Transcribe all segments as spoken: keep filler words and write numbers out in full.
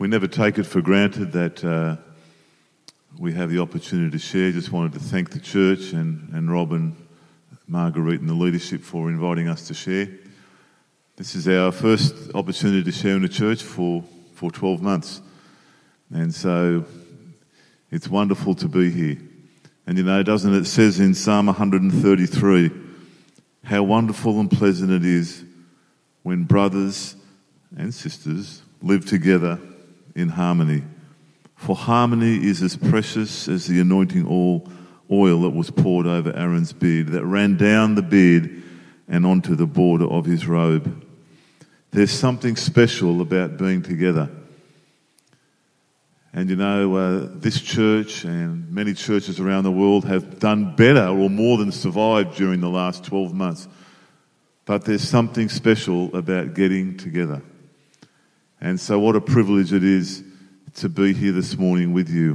We never take it for granted that uh, we have the opportunity to share. Just wanted to thank the church and, and Rob and Marguerite and the leadership for inviting us to share. This is our first opportunity to share in the church for, for twelve months. And so it's wonderful to be here. And you know, doesn't it, it says in Psalm one thirty-three, how wonderful and pleasant it is when brothers and sisters live together in harmony. For harmony is as precious as the anointing oil, oil that was poured over Aaron's beard, that ran down the beard and onto the border of his robe. There's something special about being together. And you know, uh, this church and many churches around the world have done better or more than survived during the last twelve months. But there's something special about getting together. And so what a privilege it is to be here this morning with you.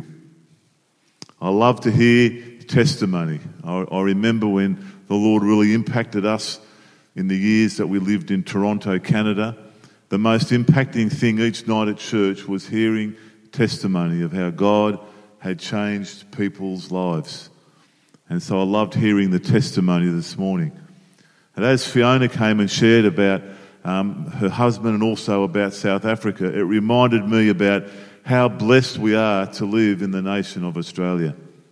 I love to hear testimony. I, I remember when the Lord really impacted us in the years that we lived in Toronto, Canada. The most impacting thing each night at church was hearing testimony of how God had changed people's lives. And so I loved hearing the testimony this morning. And as Fiona came and shared about um, her husband and also about South Africa, it reminded me about how blessed we are to live in the nation of Australia.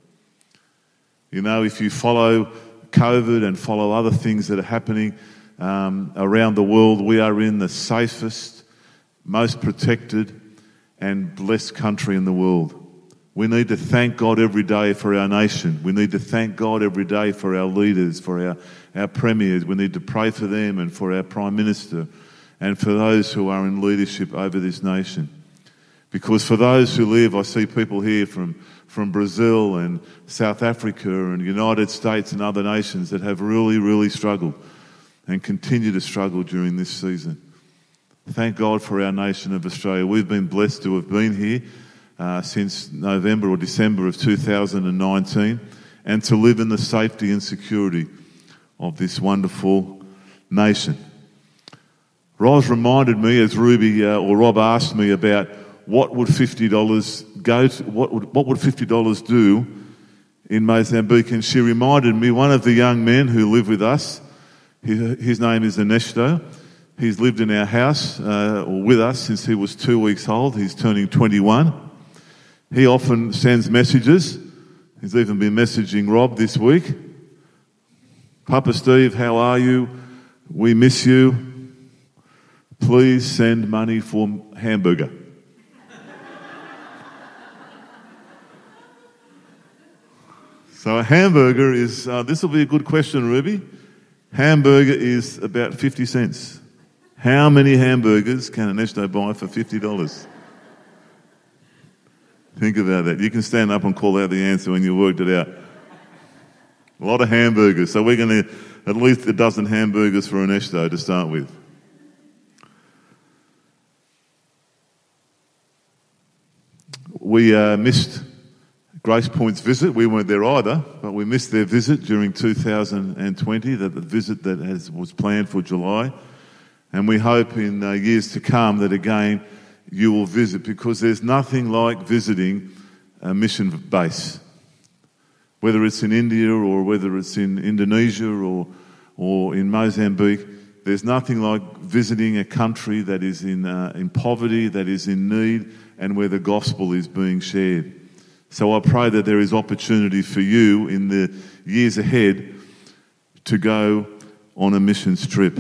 You know, if you follow COVID and follow other things that are happening um, around the world, we are in the safest, most protected and blessed country in the world. We need to thank God every day for our nation. We need to thank God every day for our leaders, for our, our premiers. We need to pray for them and for our Prime Minister and for those who are in leadership over this nation. Because for those who live, I see people here from, from Brazil and South Africa and United States and other nations that have really, really struggled and continue to struggle during this season. Thank God for our nation of Australia. We've been blessed to have been here uh, since November or December of two thousand nineteen and to live in the safety and security of this wonderful nation. Roz reminded me, as Ruby uh, or Rob asked me about what would fifty dollars go to, what would, what would fifty dollars do in Mozambique, and she reminded me one of the young men who live with us, his, his name is Ernesto. He's lived in our house uh, or with us since he was two weeks old. He's turning twenty-one. He often sends messages. He's even been messaging Rob this week. Papa Steve, how are you? We miss you. Please send money for hamburger. So a hamburger is, uh, this will be a good question, Ruby. Hamburger is about fifty cents. How many hamburgers can Ernesto buy for fifty dollars? Think about that. You can stand up and call out the answer when you worked it out. A lot of hamburgers. So we're going to at least a dozen hamburgers for Ernesto to start with. We uh, missed Grace Point's visit. We weren't there either, but we missed their visit during two thousand twenty, that the visit that has, was planned for July. And we hope in uh, years to come that again you will visit, because there's nothing like visiting a mission base. Whether it's in India or whether it's in Indonesia or, or in Mozambique, there's nothing like visiting a country that is in, uh, in poverty, that is in need, and where the gospel is being shared. So I pray that there is opportunity for you in the years ahead to go on a missions trip.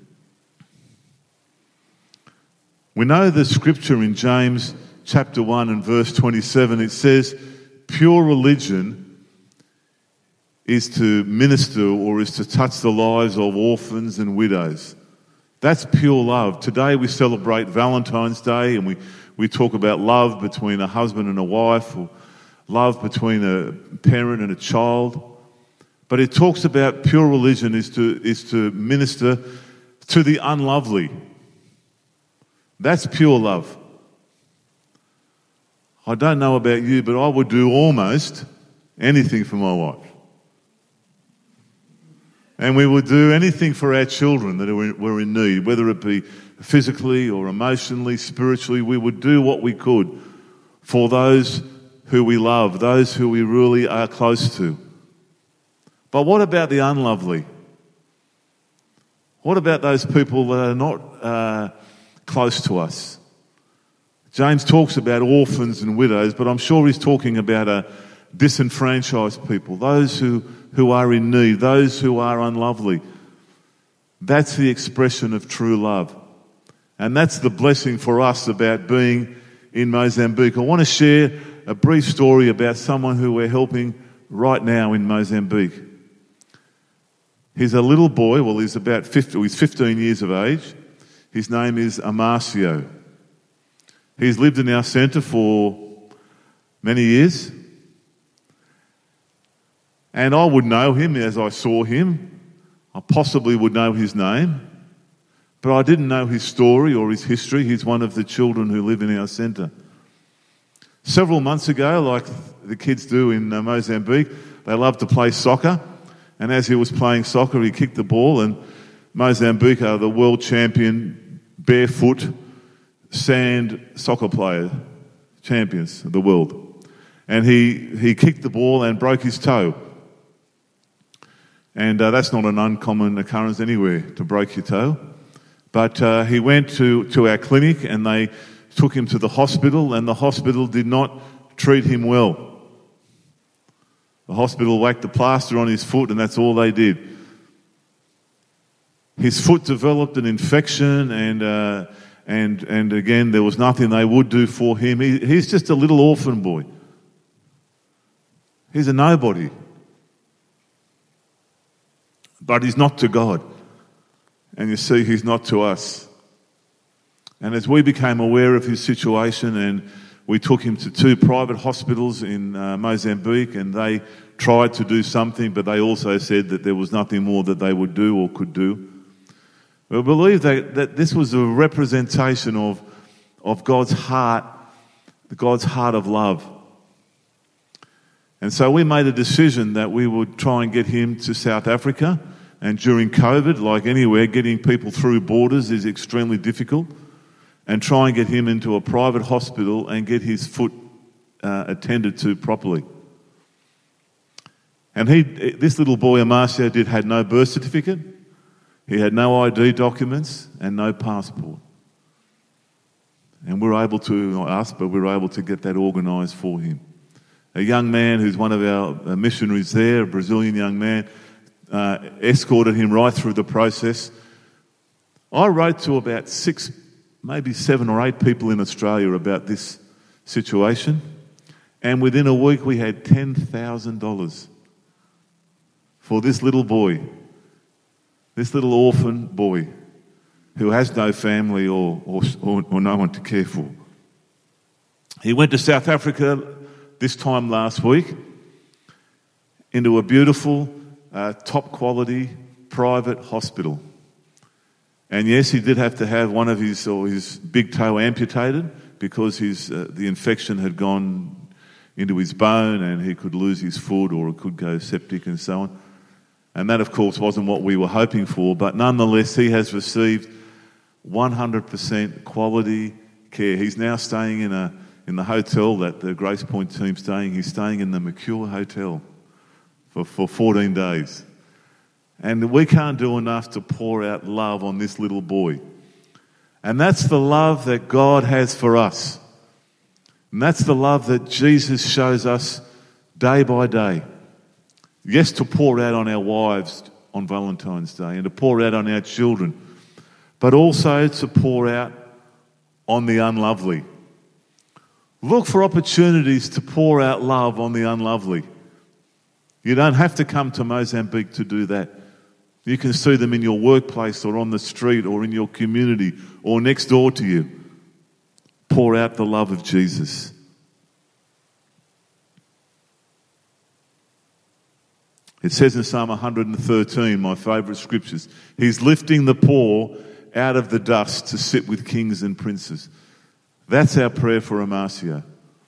We know the scripture in James chapter one and verse twenty-seven. It says, pure religion is to minister or is to touch the lives of orphans and widows. That's pure love. Today we celebrate Valentine's Day and we, we talk about love between a husband and a wife, or love between a parent and a child. But it talks about pure religion is to, is to minister to the unlovely. That's pure love. I don't know about you, but I would do almost anything for my wife. And we would do anything for our children that were in need, whether it be physically or emotionally, spiritually. We would do what we could for those who we love, those who we really are close to. But what about the unlovely? What about those people that are not uh, close to us? James talks about orphans and widows, but I'm sure he's talking about a disenfranchised people, those who, who are in need, those who are unlovely. That's the expression of true love. And that's the blessing for us about being in Mozambique. I want to share a brief story about someone who we're helping right now in Mozambique. He's a little boy, well he's about fifty, he's fifteen years of age. His name is Amarcio. He's lived in our centre for many years. And I would know him as I saw him. I possibly would know his name. But I didn't know his story or his history. He's one of the children who live in our centre. Several months ago, like the kids do in uh, Mozambique, they love to play soccer. And as he was playing soccer, he kicked the ball, and Mozambique are the world champion barefoot sand soccer player, champions of the world. And he, he kicked the ball and broke his toe. And uh, that's not an uncommon occurrence anywhere, to break your toe. But uh, he went to, to our clinic and they took him to the hospital, and the hospital did not treat him well. The hospital whacked the plaster on his foot and that's all they did. His foot developed an infection and uh, and and again there was nothing they would do for him. He, he's just a little orphan boy. He's a nobody. But he's not to God. And you see, he's not to us. And as we became aware of his situation, and we took him to two private hospitals in uh, Mozambique, and they tried to do something, but they also said that there was nothing more that they would do or could do. We believe that, that this was a representation of, of God's heart, God's heart of love. And so we made a decision that we would try and get him to South Africa. And during COVID, like anywhere, getting people through borders is extremely difficult. And try and get him into a private hospital and get his foot uh, attended to properly. And he, this little boy, Amarcio, did had no birth certificate, he had no I D documents and no passport. And we were able to, not us, but we were able to get that organised for him. A young man who's one of our missionaries there, a Brazilian young man, uh, escorted him right through the process. I wrote to about six maybe seven or eight people in Australia about this situation. And within a week we had ten thousand dollars for this little boy, this little orphan boy who has no family or, or, or, or no one to care for. He went to South Africa this time last week into a beautiful, uh, top quality private hospital. And yes, he did have to have one of his or his big toe amputated because his uh, the infection had gone into his bone and he could lose his foot or it could go septic and so on. And that, of course, wasn't what we were hoping for. But nonetheless, he has received one hundred percent quality care. He's now staying in a in the hotel that the Grace Point team's staying. He's staying in the Mercure Hotel for, for fourteen days. And we can't do enough to pour out love on this little boy. And that's the love that God has for us. And that's the love that Jesus shows us day by day. Yes, to pour out on our wives on Valentine's Day and to pour out on our children, but also to pour out on the unlovely. Look for opportunities to pour out love on the unlovely. You don't have to come to Mozambique to do that. You can see them in your workplace or on the street or in your community or next door to you. Pour out the love of Jesus. It says in Psalm one hundred thirteen, my favourite scriptures, He's lifting the poor out of the dust to sit with kings and princes. That's our prayer for Amarcio.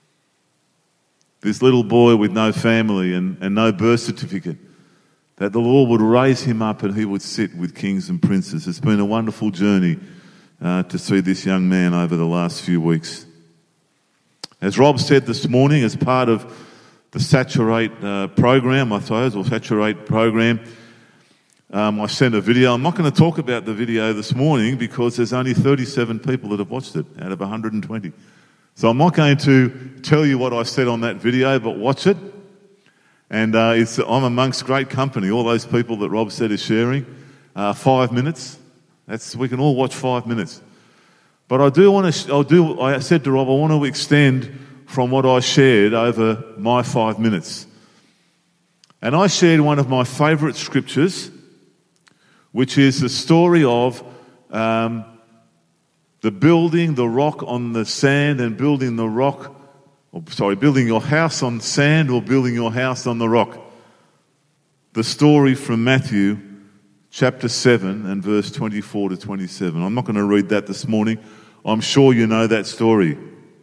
This little boy with no family and, and no birth certificate, that the Lord would raise him up and he would sit with kings and princes. It's been a wonderful journey uh, to see this young man over the last few weeks. As Rob said this morning, as part of the Saturate uh, program, I suppose, or Saturate program, um, I sent a video. I'm not going to talk about the video this morning because there's only thirty-seven people that have watched it out of one hundred twenty. So I'm not going to tell you what I said on that video, but watch it. And uh, it's, I'm amongst great company. All those people that Rob said is sharing, uh, five minutes. That's we can all watch five minutes. But I do want to. I do. I said to Rob, I want to extend from what I shared over my five minutes. And I shared one of my favourite scriptures, which is the story of um, the building the rock on the sand and building the rock. Or, sorry, building your house on sand or building your house on the rock. The story from Matthew chapter seven and verse twenty-four to twenty-seven. I'm not going to read that this morning. I'm sure you know that story.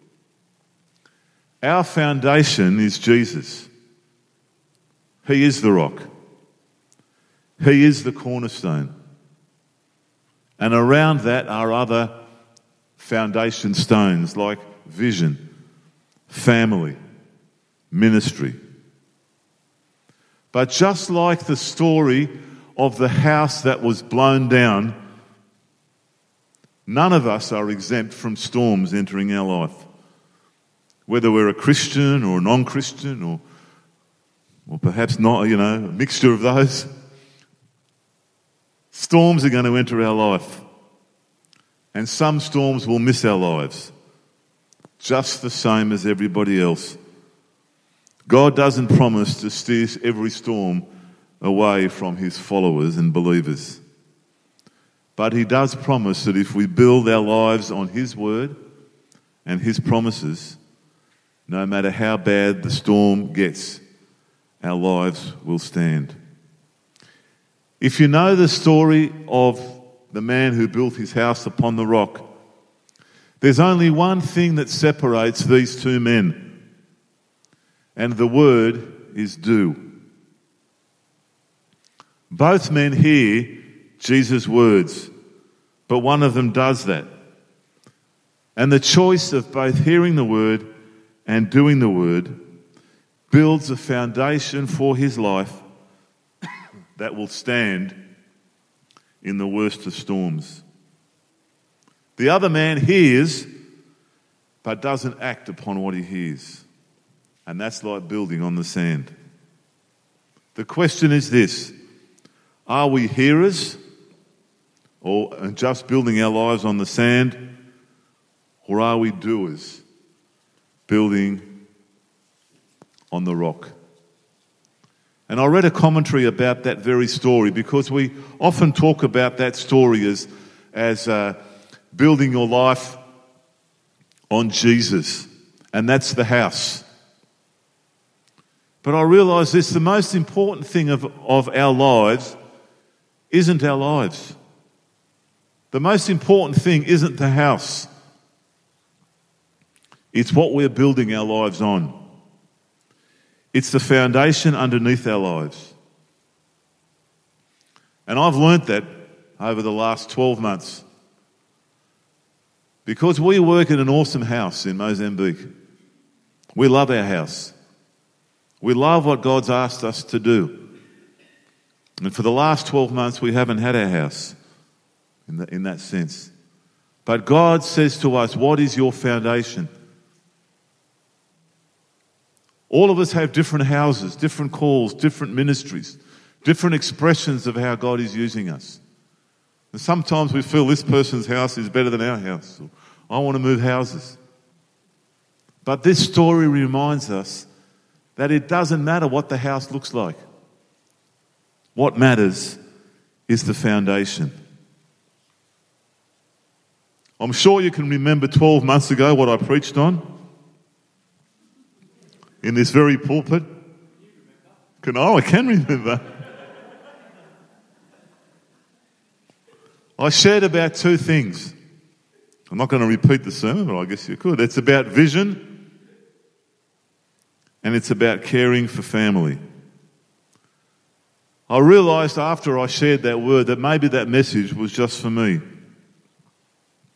Our foundation is Jesus. He is the rock. He is the cornerstone. And around that are other foundation stones like vision, family, ministry. But just like the story of the house that was blown down, none of us are exempt from storms entering our life. Whether we're a Christian or a non-Christian or, or perhaps not, you know, a mixture of those, storms are going to enter our life. And some storms will miss our lives, just the same as everybody else. God doesn't promise to steer every storm away from his followers and believers. But he does promise that if we build our lives on his word and his promises, no matter how bad the storm gets, our lives will stand. If you know the story of the man who built his house upon the rock, there's only one thing that separates these two men, and the word is do. Both men hear Jesus' words, but one of them does that. And the choice of both hearing the word and doing the word builds a foundation for his life that will stand in the worst of storms. The other man hears, but doesn't act upon what he hears. And that's like building on the sand. The question is this: are we hearers, or just building our lives on the sand, or are we doers, building on the rock? And I read a commentary about that very story because we often talk about that story as, as uh, building your life on Jesus, and that's the house. But I realise this, the most important thing of, of our lives isn't our lives. The most important thing isn't the house. It's what we're building our lives on. It's the foundation underneath our lives. And I've learnt that over the last twelve months. Because we work in an awesome house in Mozambique. We love our house. We love what God's asked us to do. And for the last twelve months, we haven't had our house in, the, in that sense. But God says to us, what is your foundation? All of us have different houses, different calls, different ministries, different expressions of how God is using us. And sometimes we feel this person's house is better than our house. Or, I want to move houses. But this story reminds us that it doesn't matter what the house looks like. What matters is the foundation. I'm sure you can remember twelve months ago what I preached on in this very pulpit. Can, oh, I can remember. I shared about two things. I'm not going to repeat the sermon, but I guess you could. It's about vision and it's about caring for family. I realised after I shared that word that maybe that message was just for me.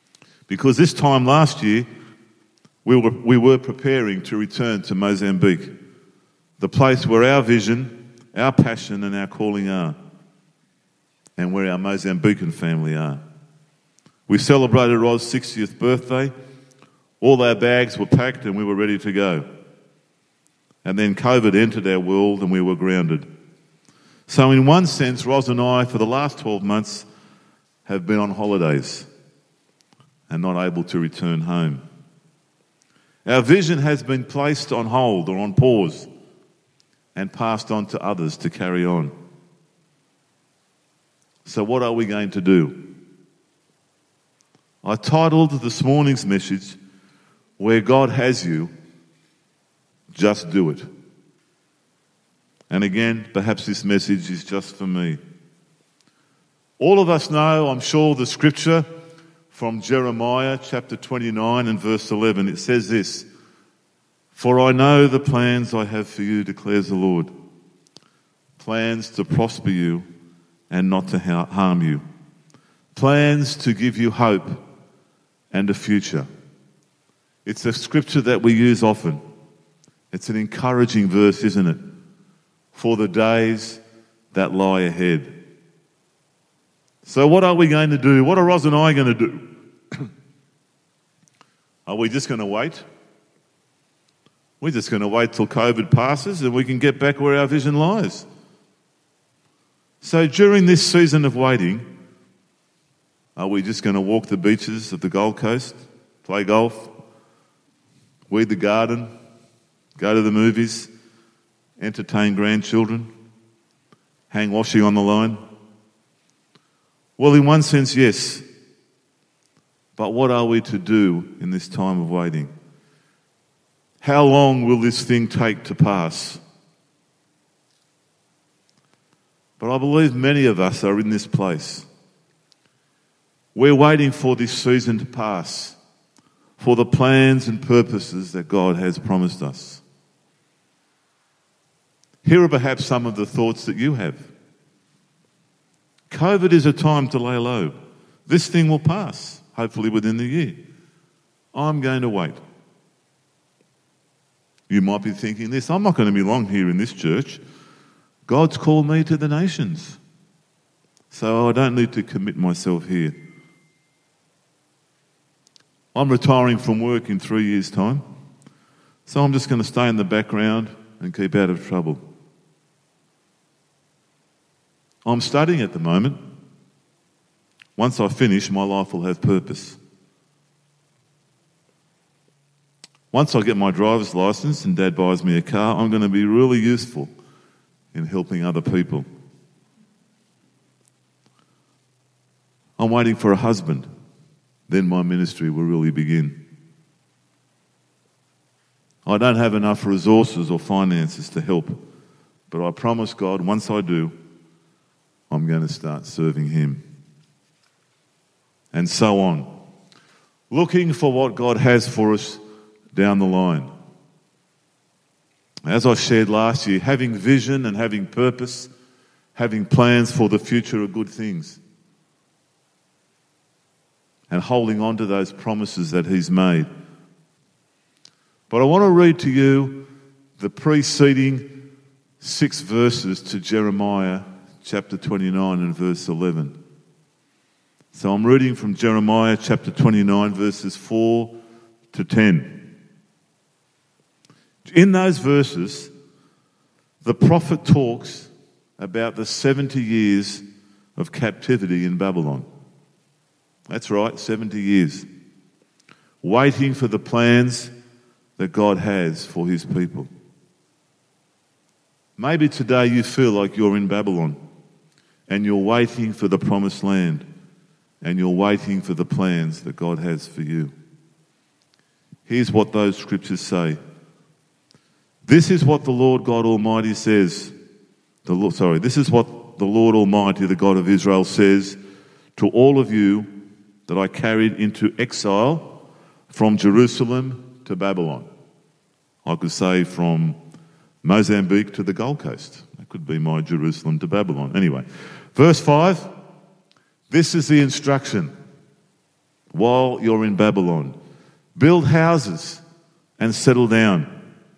Because this time last year, we were, we were preparing to return to Mozambique, the place where our vision, our passion and our calling are, and where our Mozambican family are. We celebrated Roz's sixtieth birthday. All our bags were packed and we were ready to go. And then COVID entered our world and we were grounded. So in one sense, Roz and I, for the last twelve months, have been on holidays and not able to return home. Our vision has been placed on hold or on pause and passed on to others to carry on. So what are we going to do? I titled this morning's message, Where God Has You, Just Do It. And again, perhaps this message is just for me. All of us know, I'm sure, the scripture from Jeremiah chapter twenty-nine and verse eleven. It says this, "For I know the plans I have for you, declares the Lord, plans to prosper you and not to harm you, plans to give you hope and a future." It's a scripture that we use often. It's an encouraging verse, isn't it? For the days that lie ahead. So what are we going to do? What are Roz and I going to do? Are we just going to wait? We're just going to wait till COVID passes and we can get back where our vision lies. So during this season of waiting, are we just going to walk the beaches of the Gold Coast, play golf, weed the garden, go to the movies, entertain grandchildren, hang washing on the line? Well, in one sense, yes. But what are we to do in this time of waiting? How long will this thing take to pass? But I believe many of us are in this place. We're waiting for this season to pass, for the plans and purposes that God has promised us. Here are perhaps some of the thoughts that you have. COVID is a time to lay low. This thing will pass, hopefully within the year. I'm going to wait. You might be thinking this, I'm not going to be long here in this church. God's called me to the nations, so I don't need to commit myself here. I'm retiring from work in three years' time, so I'm just going to stay in the background and keep out of trouble. I'm studying at the moment. Once I finish, my life will have purpose. Once I get my driver's license and Dad buys me a car, I'm going to be really useful in helping other people. I'm waiting for a husband. Then my ministry will really begin. I don't have enough resources or finances to help, but I promise God, once I do, I'm going to start serving Him. And so on. Looking for what God has for us down the line. As I shared last year, having vision and having purpose, having plans for the future are good things. And holding on to those promises that He's made. But I want to read to you the preceding six verses to Jeremiah chapter twenty-nine and verse eleven. So I'm reading from Jeremiah chapter twenty-nine, verses four to ten. In those verses, the prophet talks about the seventy years of captivity in Babylon. That's right, seventy years. Waiting for the plans that God has for His people. Maybe today you feel like you're in Babylon and you're waiting for the promised land and you're waiting for the plans that God has for you. Here's what those scriptures say. This is what the Lord God Almighty says. The Lord, sorry, this is what the Lord Almighty, the God of Israel, says to all of you that I carried into exile from Jerusalem to Babylon. I could say from Mozambique to the Gold Coast. That could be my Jerusalem to Babylon. Anyway, verse five, this is the instruction. while you're in Babylon. Build houses and settle down.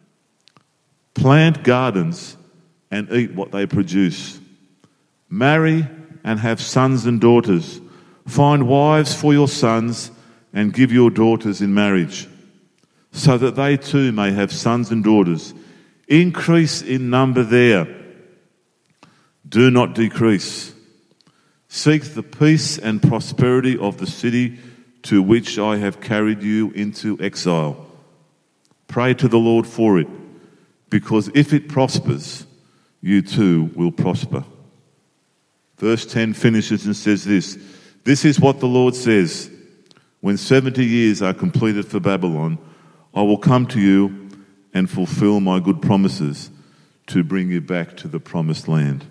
Plant gardens and eat what they produce. Marry and have sons and daughters. Find wives for your sons and give your daughters in marriage, so that they too may have sons and daughters. Increase in number there. Do not decrease. Seek the peace and prosperity of the city to which I have carried you into exile. Pray to the Lord for it, because if it prospers, you too will prosper. Verse ten finishes and says this, this is what the Lord says, when seventy years are completed for Babylon, I will come to you and fulfill my good promises to bring you back to the promised land.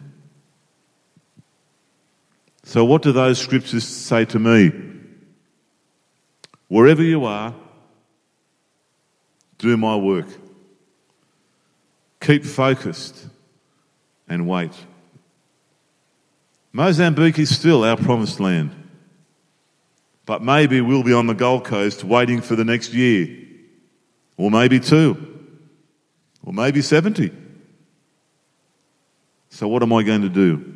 So what do those scriptures say to me? Wherever you are, do my work. Keep focused and wait. Mozambique is still our promised land. But maybe we'll be on the Gold Coast waiting for the next year. Or maybe two. Or maybe seventy. So what am I going to do?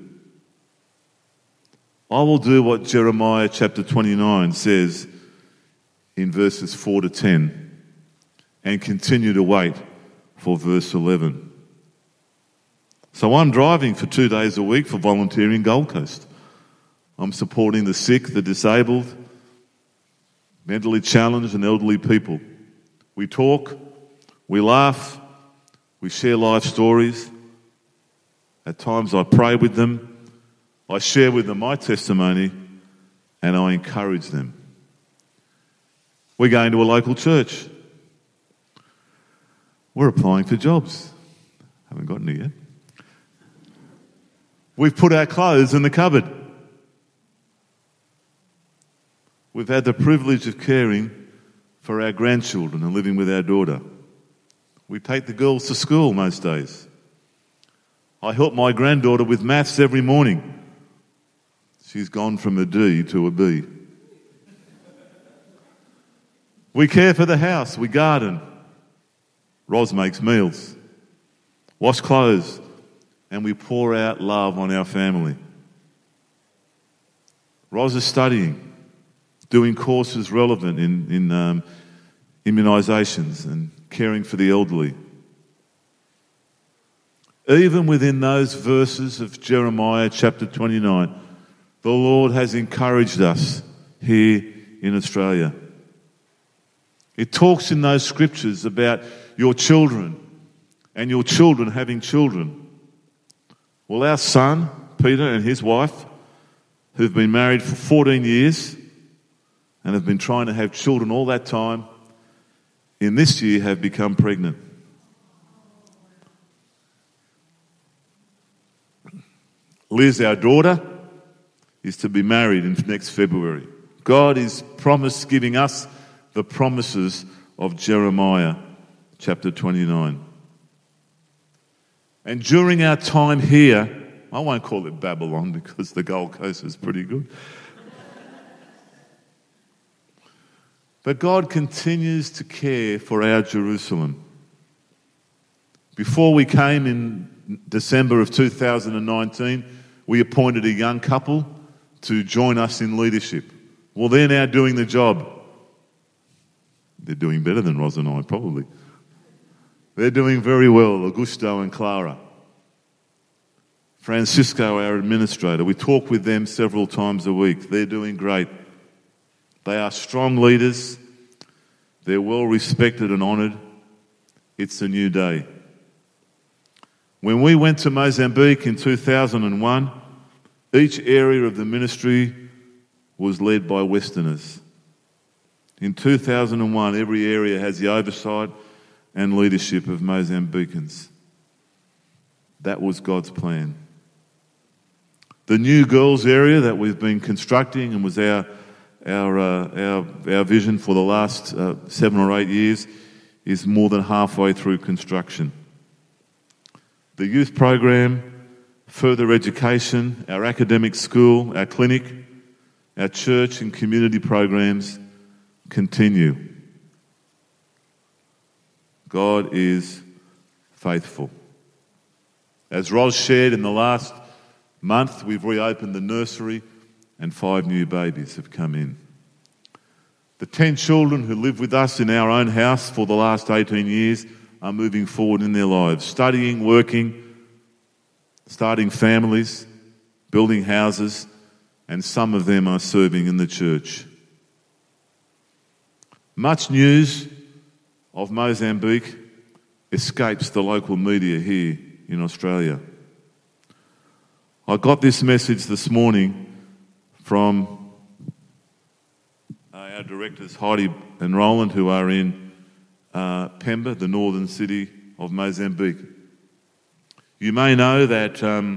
I will do what Jeremiah chapter twenty-nine says in verses four to ten and continue to wait for verse eleven. So I'm driving for two days a week for volunteering Gold Coast. I'm supporting the sick, the disabled, mentally challenged and elderly people. We talk, we laugh, we share life stories. At times I pray with them. I share with them my testimony and I encourage them. We're going to a local church. We're applying for jobs. Haven't gotten it yet. We've put our clothes in the cupboard. We've had the privilege of caring for our grandchildren and living with our daughter. We take the girls to school most days. I help my granddaughter with maths every morning. She's gone from a D to a B. We care for the house, we garden. Ros makes meals, wash clothes, and we pour out love on our family. Ros is studying, doing courses relevant in, in um, immunisations and caring for the elderly. Even within those verses of Jeremiah chapter twenty-nine, the Lord has encouraged us here in Australia. It talks in those scriptures about your children and your children having children. Well, our son, Peter, and his wife, who've been married for fourteen years and have been trying to have children all that time, in this year have become pregnant. Liz, our daughter, is to be married in next February. God is promised giving us the promises of Jeremiah chapter twenty-nine. And during our time here, I won't call it Babylon because the Gold Coast is pretty good. But God continues to care for our Jerusalem. Before we came in December of two thousand nineteen, we appointed a young couple to join us in leadership. Well, they're now doing the job. They're doing better than Ros and I, probably. They're doing very well, Augusto and Clara. Francisco, our administrator, we talk with them several times a week. They're doing great. They are strong leaders. They're well respected and honoured. It's a new day. When we went to Mozambique in two thousand one, each area of the ministry was led by Westerners. In two thousand one, every area has the oversight and leadership of Mozambicans. That was God's plan. The new girls area that we've been constructing and was our our uh, our, our vision for the last uh, seven or eight years is more than halfway through construction. The youth program, further education, our academic school, our clinic, our church and community programs continue. God is faithful. As Roz shared, in the last month, we've reopened the nursery and five new babies have come in. The ten children who live with us in our own house for the last eighteen years are moving forward in their lives, studying, working, starting families, building houses, and some of them are serving in the church. Much news of Mozambique escapes the local media here in Australia. I got this message this morning from uh, our directors Heidi and Roland, who are in uh, Pemba, the northern city of Mozambique. You may know that um,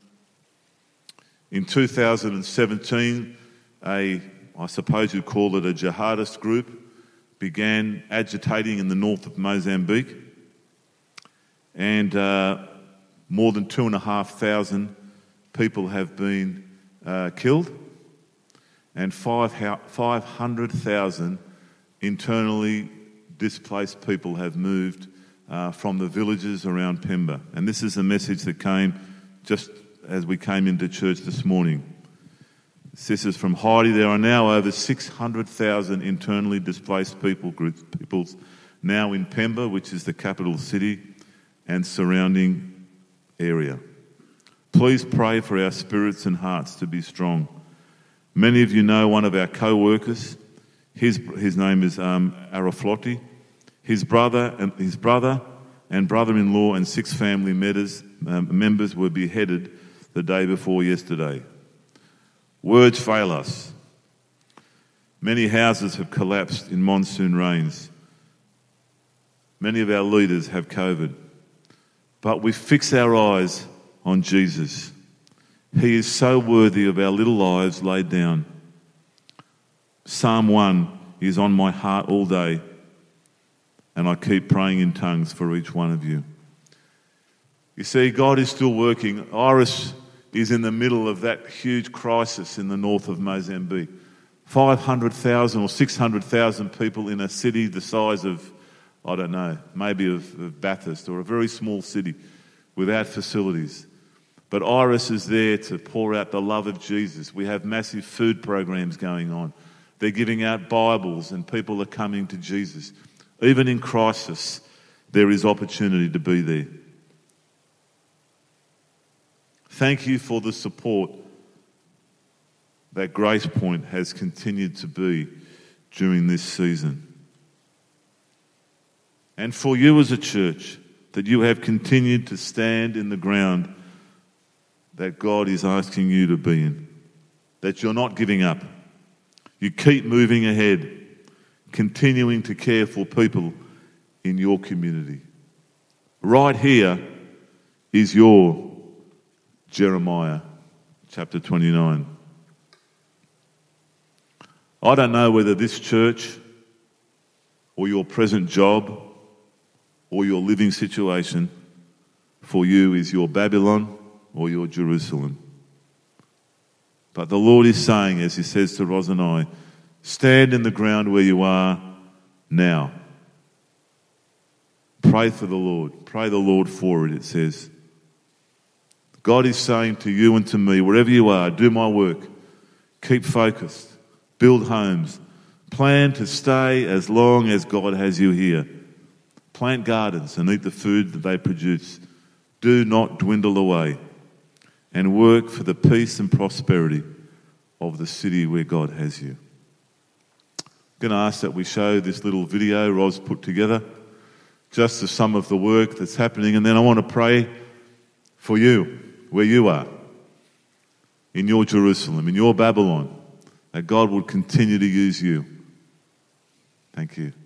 in two thousand seventeen, a, I suppose you'd call it a jihadist group, began agitating in the north of Mozambique, and uh, more than two and a half thousand people have been uh, killed, and five hundred thousand internally displaced people have moved uh, from the villages around Pemba. And this is a message that came just as we came into church this morning. This is from Heidi. There are now over six hundred thousand internally displaced people groups, peoples now in Pemba, which is the capital city, and surrounding area. Please pray for our spirits and hearts to be strong. Many of you know one of our co-workers. His his name is um, Araflotti. His brother and his brother and brother-in-law and six family members um, members were beheaded the day before yesterday. Words fail us. Many houses have collapsed in monsoon rains. Many of our leaders have COVID. But we fix our eyes on Jesus. He is so worthy of our little lives laid down. Psalm one is on my heart all day, and I keep praying in tongues for each one of you. You see, God is still working. Iris is in the middle of that huge crisis in the north of Mozambique. five hundred thousand or six hundred thousand people in a city the size of, I don't know, maybe of, of Bathurst, or a very small city without facilities. But Iris is there to pour out the love of Jesus. We have massive food programs going on. They're giving out Bibles and people are coming to Jesus. Even in crisis, there is opportunity to be there. Thank you for the support that Grace Point has continued to be during this season. And for you as a church, that you have continued to stand in the ground that God is asking you to be in. That you're not giving up. You keep moving ahead, continuing to care for people in your community. Right here is your Jeremiah chapter twenty-nine. I don't know whether this church or your present job or your living situation for you is your Babylon or your Jerusalem. But the Lord is saying, as he says to Roz and I, stand in the ground where you are now. Pray for the Lord. Pray the Lord for it, it says. God is saying to you and to me, wherever you are, do my work. Keep focused. Build homes. Plan to stay as long as God has you here. Plant gardens and eat the food that they produce. Do not dwindle away. And work for the peace and prosperity of the city where God has you. I'm going to ask that we show this little video Roz put together, just of some of the work that's happening, and then I want to pray for you, where you are, in your Jerusalem, in your Babylon, that God would continue to use you. Thank you.